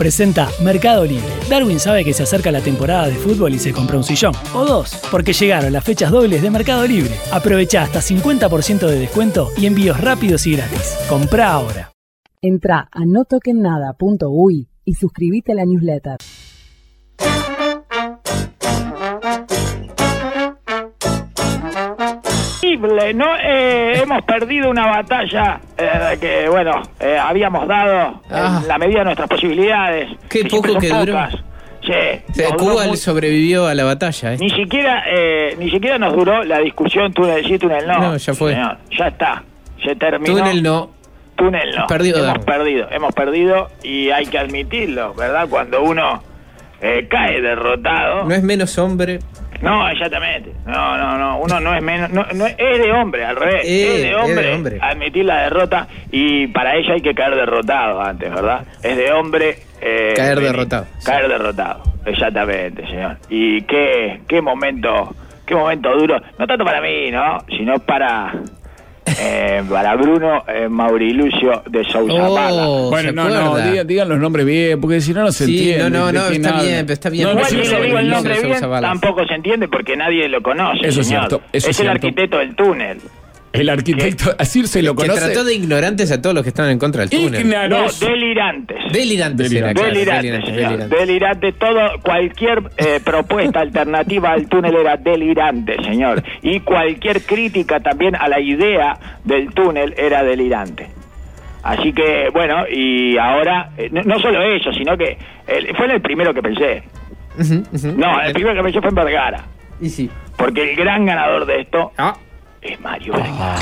presenta Mercado Libre. Darwin sabe que se acerca la temporada de fútbol y se compra un sillón. O dos, porque llegaron las fechas dobles de Mercado Libre. Aprovecha hasta 50% de descuento y envíos rápidos y gratis. Comprá ahora. Entrá a notokennada.uy y suscríbete a la newsletter. ¿No? Hemos perdido una batalla que, bueno, habíamos dado en la medida de nuestras posibilidades. Qué poco que duró. Sí, Cuba sobrevivió a la batalla. Ni siquiera nos duró la discusión túnel sí, túnel no. No, ya fue. Señor, ya está. Se terminó. Túnel no. Hemos perdido y hay que admitirlo, ¿verdad? Cuando uno cae derrotado. No es menos hombre. No, exactamente. No. Uno no es menos. No, es de hombre, al revés. Es de hombre admitir la derrota y para ello hay que caer derrotado antes, ¿verdad? Es de hombre. Caer derrotado. Caer derrotado, exactamente, señor. Y qué momento duro. No tanto para mí, ¿no? Sino para Bruno Maurilucio de Sousa Pala. Bueno, digan los nombres bien, porque si no se entiende. No, está bien. Igual si le digo el nombre bien, tampoco se entiende porque nadie lo conoce, eso señor. Cierto, es el arquitecto del túnel. El arquitecto, así se lo conoce. Que trató de ignorantes a todos los que estaban en contra del túnel. No, delirantes. Delirantes. Cualquier propuesta alternativa al túnel era delirante, señor. Y cualquier crítica también a la idea del túnel era delirante. Así que, bueno, y ahora, no solo eso, sino que fue el primero que pensé. No, el primero que pensé fue en Vergara. Y sí. Porque el gran ganador de esto... es Mario Vergara.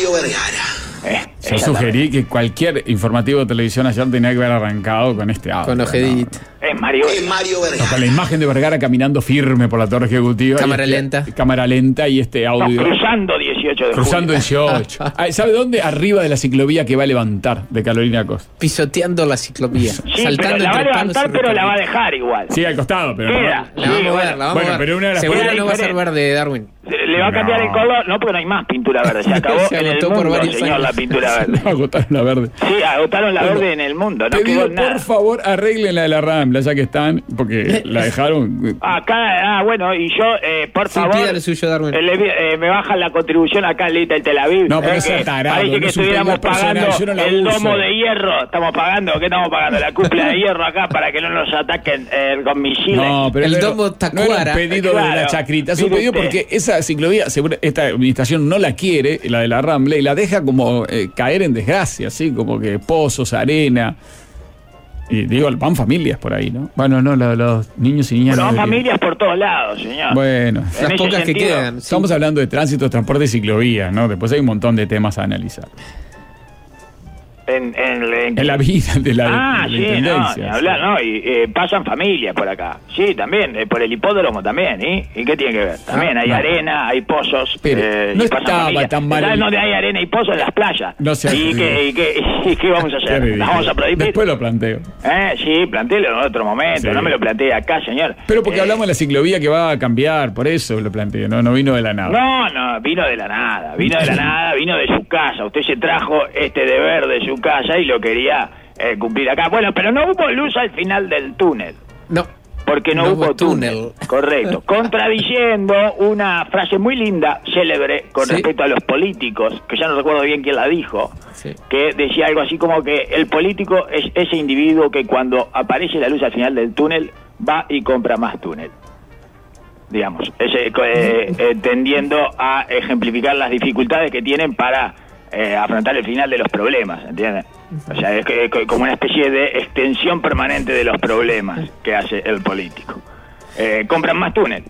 Yo sugerí que cualquier informativo de televisión ayer tenía que haber arrancado con este audio. Con Ojedit. Es Mario Vergara. Con la imagen de Vergara caminando firme por la torre ejecutiva. Cámara lenta y este audio. Cruzando 18 de Cruzando 18. ¿Sabe dónde? Arriba de la ciclovía que va a levantar de Carolina Costa. Pisoteando la ciclovía. Sí, saltando pero la va a levantar, pero la va a dejar igual. Sí, al costado, pero queda. La vamos a ver. Pero una de las seguro no va a ser verde, Darwin. Le va a cambiar el color. No, porque no hay más pintura verde. Se acabó en el mundo, señor, la pintura verde. Agotaron la verde. Sí, agotaron la verde en el mundo. No te quedó digo, nada. por favor, arreglen la de la Rambla, ya que están, porque la dejaron. Acá, bueno, y yo, por favor. Pida el suyo, Darwin. Me bajan la contribución acá en Little Tel Aviv. No, pero es tarado. Parece que estuviéramos pagando el domo de hierro. Estamos pagando, ¿qué estamos pagando? La cúpula de hierro acá para que no nos ataquen con misiles. No, pero el domo Tacuara. No era un pedido de la Chacrita, es un pedido porque esa ciclovía, esta administración no la quiere, la de la Rambla, y la deja como caer en desgracia, así como que pozos, arena. Y digo, van familias por ahí, ¿no? Bueno, no, los niños y niñas. Pero van familias por todos lados, señor. Bueno, las pocas que quedan. Estamos hablando de tránsito, transporte y ciclovía, ¿no? Después hay un montón de temas a analizar. En la vida de la intendencia. Y pasan familias por acá. Sí, también, por el hipódromo también, ¿y qué tiene que ver? También hay arena, hay pozos. Pero no estaba tan mal. ¿Sabes dónde hay arena y pozos? En las playas. No sé. ¿Y qué vamos a hacer? ¿Las vamos a prohibir? Después lo planteo. Sí, plantéelo en otro momento. Sí. No me lo planteé acá, señor. Pero porque hablamos de la ciclovía que va a cambiar, por eso lo planteé. No vino de la nada. No, vino de la nada. Vino de su casa. Usted se trajo este deber de su casa y lo quería cumplir acá. Bueno, pero no hubo luz al final del túnel. No. Porque no hubo túnel. Correcto. Contradiciendo una frase muy linda, célebre, con respecto a los políticos, que ya no recuerdo bien quién la dijo, que decía algo así como que el político es ese individuo que cuando aparece la luz al final del túnel, va y compra más túnel. Digamos, tendiendo a ejemplificar las dificultades que tienen para afrontar el final de los problemas, ¿entiendes? O sea, es como una especie de extensión permanente de los problemas que hace el político. Compran más túnel.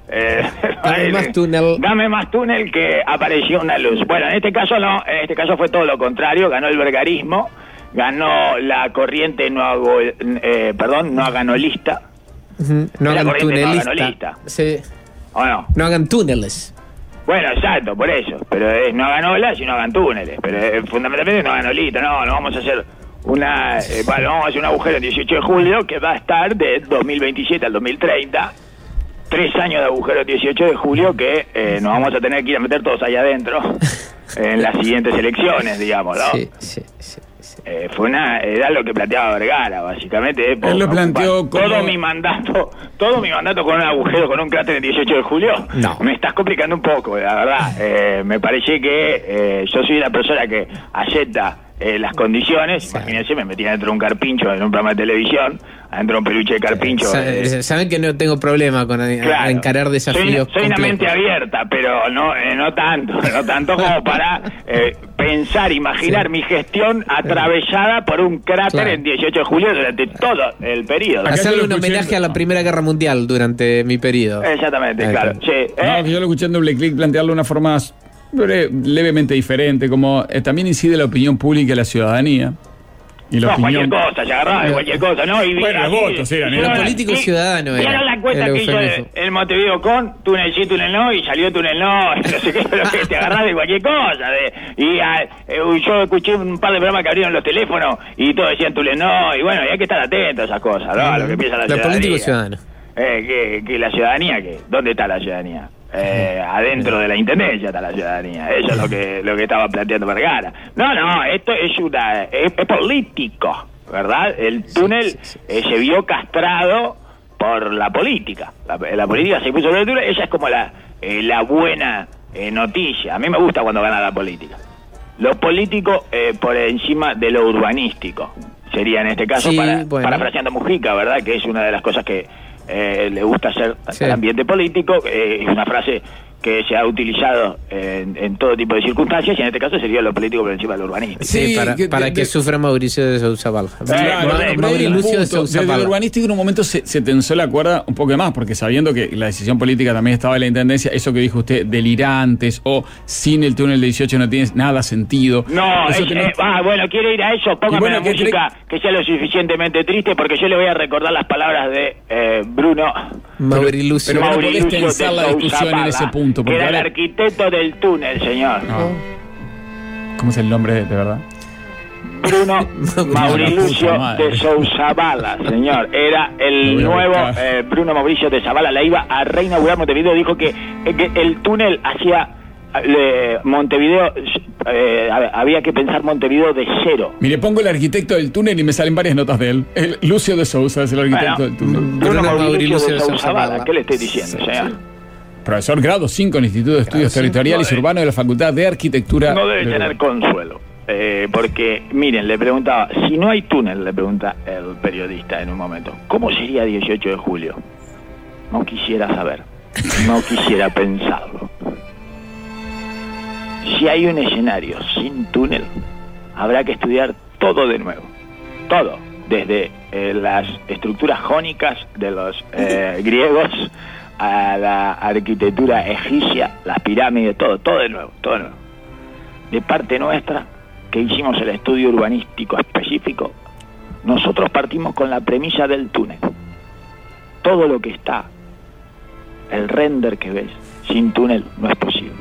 Dame más túnel que apareció una luz. Bueno, en este caso no, en este caso fue todo lo contrario, ganó el vergarismo, ganó la corriente no hagan lista. No hagan tunelista. Sí. ¿O no? No hagan túneles. Bueno, exacto, por eso. Pero no hagan olas y no hagan túneles. Pero fundamentalmente no hagan olitas. No vamos a hacer vamos a hacer un agujero el 18 de julio que va a estar de 2027 al 2030. 3 años de agujero el 18 de julio que nos vamos a tener que ir a meter todos allá adentro en las siguientes elecciones, digamos, ¿no? Sí. era lo que planteaba Vergara, básicamente. Él lo planteó como... todo mi mandato con un agujero, con un cráter el 18 de julio. No. Me estás complicando un poco, la verdad. Me parece que yo soy una persona que acepta las condiciones. Sí. Imagínense, me metí dentro de un carpincho en un programa de televisión, adentro de un peluche de carpincho. Saben que no tengo problema con encarar desafíos. Soy una mente abierta, pero no tanto como para pensar, imaginar mi gestión atravesada por un cráter en 18 de julio durante todo el periodo. Hacerle un homenaje a la Primera Guerra Mundial durante mi periodo. Exactamente, claro. Sí, No, que yo lo escuché en Doble Clic plantearlo de una forma levemente diferente, como también incide la opinión pública y la ciudadanía. Y la opinión... cualquier cosa, se agarraba de cualquier cosa, ¿no? Y bueno, los votos eran. Era político ciudadano. ¿Vieron la encuesta que hizo el Montevideo con túnel sí, túnel no? Y salió túnel no, no sé qué, pero que te agarrás de cualquier cosa. Yo escuché un par de programas que abrieron los teléfonos y todos decían túnel no. Y bueno, y hay que estar atento a esas cosas, ¿no? A lo que piensa la ciudadanía. Político ciudadano. Que la ciudadanía, ¿dónde está la ciudadanía? Adentro de la intendencia está la ciudadanía. Eso es lo que estaba planteando Vergara. No, esto es político, ¿verdad? El túnel se vio castrado por la política. La política se puso sobre el túnel. Esa es como la buena noticia. A mí me gusta cuando gana la política. Lo político por encima de lo urbanístico sería en este caso, parafraseando Mujica, ¿verdad? Que es una de las cosas que le gusta hacer al ambiente político. Es una frase que se ha utilizado en todo tipo de circunstancias, y en este caso sería lo político por encima del urbanístico. Sí, para que sufra Mauricio de Sousa Balja. Mauricio de Sousa Balja. El urbanístico en un momento se tensó la cuerda un poco más, porque sabiendo que la decisión política también estaba en la intendencia, eso que dijo usted, delirantes o sin el túnel 18 no tiene nada sentido. Bueno, quiere ir a eso, póngame una música que sea lo suficientemente triste, porque yo le voy a recordar las palabras de Bruno Maurilucio. Pero no podés tensar la discusión en ese punto. Que era el arquitecto del túnel, señor. ¿Cómo es el nombre de verdad? Bruno Maurilucio de Sousa Bala, señor. Era el nuevo Bruno Mauricio de Zavala. La iba a reinaugurar Montevideo. Dijo que el túnel hacía Montevideo, había que pensar Montevideo de cero. Mire, pongo el arquitecto del túnel y me salen varias notas de él. El Lucio de Sousa es el arquitecto del túnel. Bruno Maurilucio de Sousa Bala. ¿Qué le estoy diciendo, señor? Profesor grado 5 en el Instituto de Estudios Territoriales y Urbanos de la Facultad de Arquitectura. No debe tener consuelo. Porque, miren, le preguntaba, si no hay túnel, le pregunta el periodista en un momento, ¿cómo sería 18 de julio? No quisiera saber, no quisiera pensarlo. Si hay un escenario sin túnel, habrá que estudiar todo de nuevo. Todo. Desde las estructuras jónicas de los griegos a la arquitectura egipcia, las pirámides, todo de nuevo. De parte nuestra, que hicimos el estudio urbanístico específico, nosotros partimos con la premisa del túnel. Todo lo que está, el render que ves, sin túnel no es posible.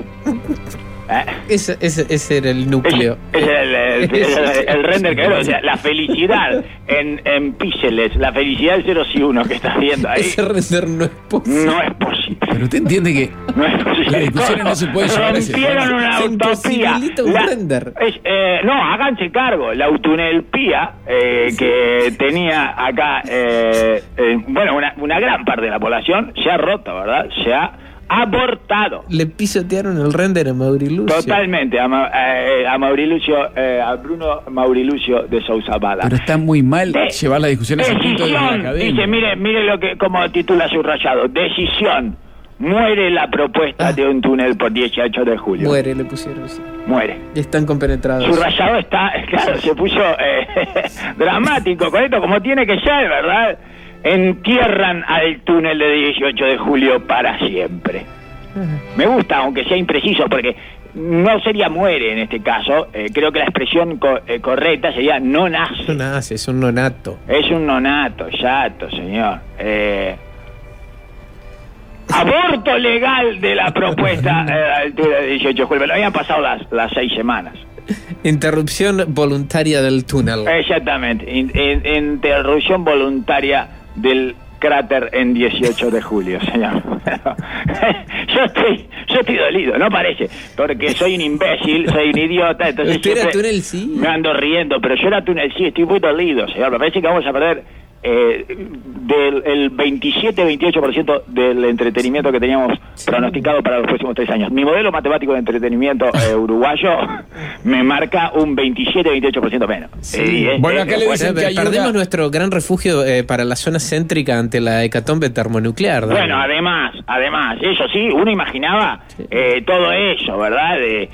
Ese era el núcleo. Ese era el render que ves, o sea, la felicidad en píxeles, la felicidad del 0 y 1 que estás viendo ahí. Ese render no es posible. No es posible. Pero usted entiende que no es posible. Las discusiones no se pueden llevar a ese punto. Rompieron una utopía. Render. No, háganse cargo. La utunelpía que tenía acá, una gran parte de la población se ha roto, ¿verdad? Se ha abortado. Le pisotearon el render a Maurilucio. Totalmente, a Maurilucio, a Bruno Maurilucio de Sousa Bala. Pero está muy mal llevar la discusión a ese punto de la academia. Dice, mire lo que, como titula subrayado, decisión. Muere la propuesta de un túnel por 18 de julio. Muere, le pusieron así. Muere. Y están compenetrados. Subrayado está, claro, se puso dramático con esto, como tiene que ser, ¿verdad? Entierran al túnel de 18 de julio para siempre. Me gusta, aunque sea impreciso, porque no sería muere en este caso. Creo que la expresión correcta sería no nace. No nace, es un nonato. Es un nonato, exacto, señor. Aborto legal de la propuesta del túnel de 18 de julio. Lo habían pasado las 6 semanas. Interrupción voluntaria del túnel. Exactamente. Interrupción voluntaria del cráter en 18 de julio, señor. Yo estoy dolido, no parece, porque soy un imbécil, soy un idiota, entonces usted era túnel sí. Me ando riendo, pero yo era túnel sí, estoy muy dolido, señor. Me parece que vamos a perder del 27-28% del entretenimiento que teníamos pronosticado para los próximos 3 años. Mi modelo matemático de entretenimiento uruguayo me marca un 27-28% menos. Sí. Bueno, acá le dicen que perdemos nuestro gran refugio para la zona céntrica ante la hecatombe termonuclear, ¿no? Bueno, además, eso sí, uno imaginaba todo eso, ¿verdad?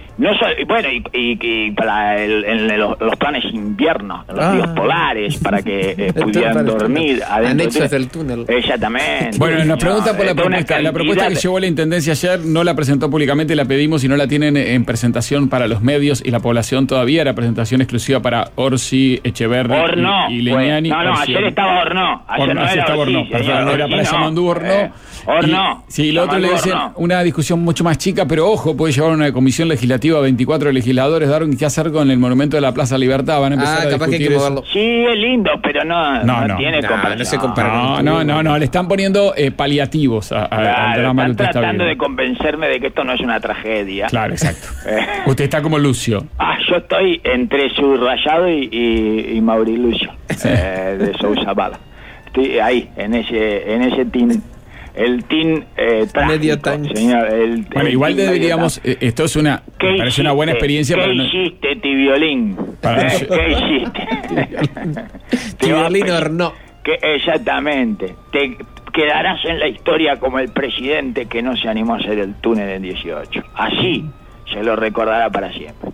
Y para los planes inviernos, los días polares, para que pudieran dormir anexos del túnel. Exactamente. Bueno, nos pregunta por la propuesta. La propuesta que llevó la Intendencia ayer no la presentó públicamente, la pedimos y no la tienen en presentación para los medios y la población todavía. Era presentación exclusiva para Orsi, Echeverri y Leñani. Ayer estaba Ornó. Ayer no estaba Ornó. Perdón, era para Yamandú Ornó. Ornó. Sí, lo otro le dicen una discusión mucho más chica, pero ojo, puede llevar una comisión legislativa, 24 legisladores, daron qué hacer con el monumento de la Plaza Libertad. Van a empezar a capaz discutir que hay que moverlo. Sí, es lindo, pero no tiene comparación. No se compara. No, le están poniendo paliativos al drama que usted está tratando viendo. de convencerme de que esto no es una tragedia. Claro, exacto. Usted está como Lucio. Yo estoy entre Subrayado y Mauri Lucio, de Sousa Bala. Estoy ahí, en ese team. El team medio trágico, señor. Bueno, igual deberíamos... Esto es una... Me parece una buena experiencia. ¿Qué hiciste, Tibiolín? ¿Qué hiciste? Tibiolín Ornó. Exactamente. Te quedarás en la historia como el presidente que no se animó a hacer el túnel en 18. Así se lo recordará para siempre.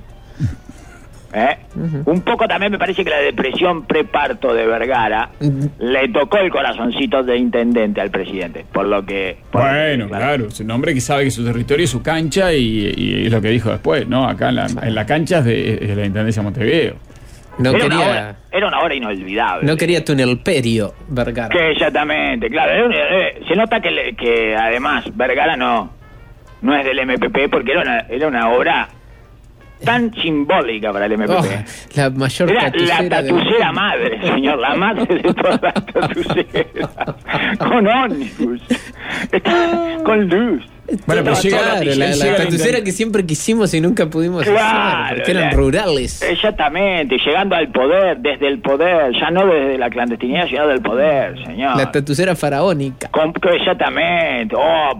Un poco también me parece que la depresión preparto de Vergara le tocó el corazoncito de intendente al presidente, por lo que... Claro, es un hombre que sabe que su territorio es su cancha y es lo que dijo después, ¿no? Acá en la cancha es de la Intendencia de Montevideo. Era una hora inolvidable. No quería tunelperio, Vergara. Que exactamente, claro. Se nota que además Vergara no es del MPP porque era una obra tan simbólica para el MPP. La mayor era la tatucera madre, señor, la madre de todas las tatuceras. Con ómnibus, con luz. Bueno, pero la tatucera que siempre quisimos y nunca pudimos hacer, porque eran rurales. Exactamente, llegando al poder, desde el poder, ya no desde la clandestinidad, sino del poder, señor. La tatucera faraónica. Exactamente,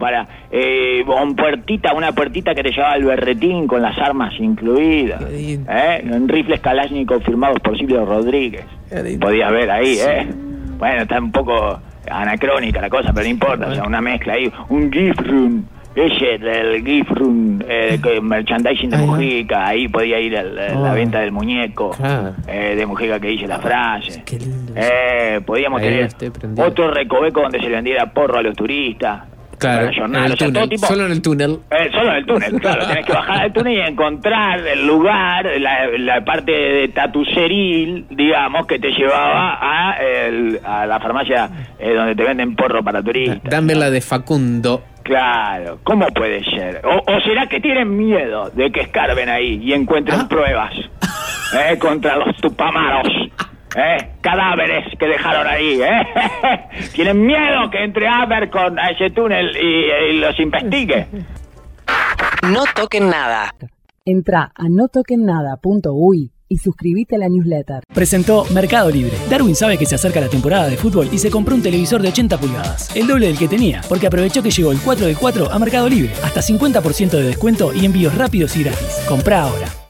una puertita que te llevaba al berretín con las armas incluidas, en rifles Kalashnikov firmados por Silvio Rodríguez. Podías ver ahí, Bueno, está un poco anacrónica la cosa, pero no importa, o sea, una mezcla ahí, un gift room. El gift room, merchandising de Mujica, ahí podía ir la venta del muñeco de Mujica que dice la frase. Qué lindo. Podíamos tener otro recoveco donde se le vendiera porro a los turistas. Claro, solo en el túnel. Solo en el túnel, claro. Tenés que bajar al túnel y encontrar el lugar, la parte de tatuceril, digamos, que te llevaba a la farmacia donde te venden porro para turistas. Dame la de Facundo. Claro, ¿cómo puede ser? ¿O será que tienen miedo de que escarben ahí y encuentren pruebas contra los tupamaros? Cadáveres que dejaron ahí, tienen miedo que entre Abercon a ese túnel y los investigue. No toquen nada. Entra a notokennada.uy y suscríbete a la newsletter. Presentó Mercado Libre. Darwin sabe que se acerca la temporada de fútbol y se compró un televisor de 80 pulgadas, el doble del que tenía, porque aprovechó que llegó el 4 del 4 a Mercado Libre. Hasta 50% de descuento y envíos rápidos y gratis. Comprá ahora.